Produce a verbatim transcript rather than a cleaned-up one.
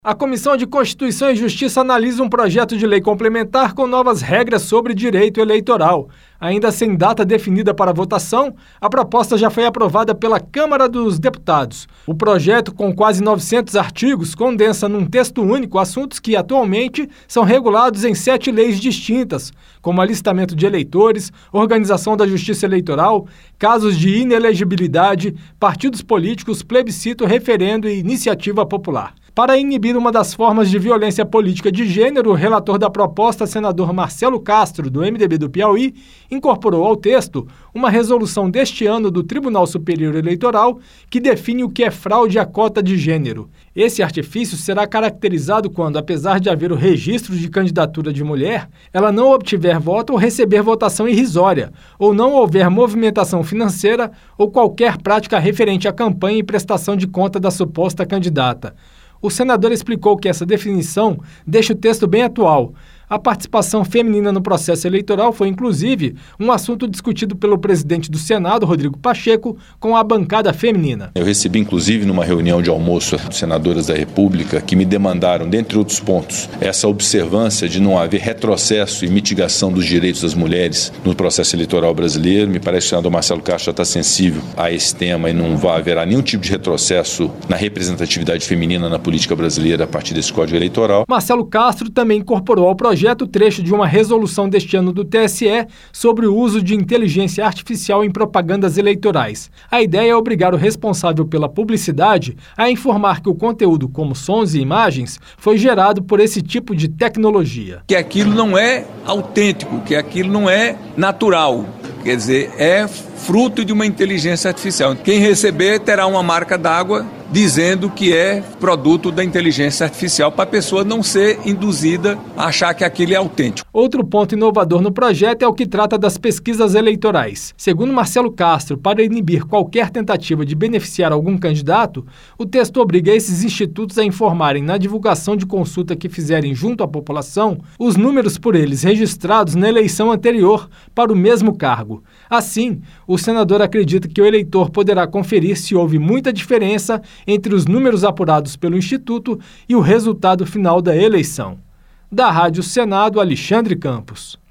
A Comissão de Constituição e Justiça analisa um projeto de lei complementar com novas regras sobre direito eleitoral. Ainda sem data definida para votação, a proposta já foi aprovada pela Câmara dos Deputados. O projeto, com quase novecentos artigos, condensa num texto único assuntos que atualmente são regulados em sete leis distintas, como alistamento de eleitores, organização da justiça eleitoral, casos de inelegibilidade, partidos políticos, plebiscito, referendo e iniciativa popular. Para inibir uma das formas de violência política de gênero, o relator da proposta, senador Marcelo Castro, do M D B do Piauí, incorporou ao texto uma resolução deste ano do Tribunal Superior Eleitoral que define o que é fraude à cota de gênero. Esse artifício será caracterizado quando, apesar de haver o registro de candidatura de mulher, ela não obtiver voto ou receber votação irrisória, ou não houver movimentação financeira ou qualquer prática referente à campanha e prestação de conta da suposta candidata. O senador explicou que essa definição deixa o texto bem atual. A participação feminina no processo eleitoral foi, inclusive, um assunto discutido pelo presidente do Senado, Rodrigo Pacheco, com a bancada feminina. Eu recebi, inclusive, numa reunião de almoço de senadoras da República que me demandaram, dentre outros pontos, essa observância de não haver retrocesso e mitigação dos direitos das mulheres no processo eleitoral brasileiro. Me parece que o senador Marcelo Castro já está sensível a esse tema e não vai haver nenhum tipo de retrocesso na representatividade feminina na política brasileira a partir desse Código Eleitoral. Marcelo Castro também incorporou ao projeto o trecho de uma resolução deste ano do T S E sobre o uso de inteligência artificial em propagandas eleitorais. A ideia é obrigar o responsável pela publicidade a informar que o conteúdo, como sons e imagens, foi gerado por esse tipo de tecnologia. Que aquilo não é autêntico, que aquilo não é natural. Quer dizer, é fruto de uma inteligência artificial. Quem receber terá uma marca d'água dizendo que é produto da inteligência artificial, para a pessoa não ser induzida a achar que aquilo é autêntico. Outro ponto inovador no projeto é o que trata das pesquisas eleitorais. Segundo Marcelo Castro, para inibir qualquer tentativa de beneficiar algum candidato, o texto obriga esses institutos a informarem na divulgação de consulta que fizerem junto à população os números por eles registrados na eleição anterior para o mesmo cargo. Assim, o senador acredita que o eleitor poderá conferir se houve muita diferença entre os números apurados pelo Instituto e o resultado final da eleição. Da Rádio Senado, Alexandre Campos.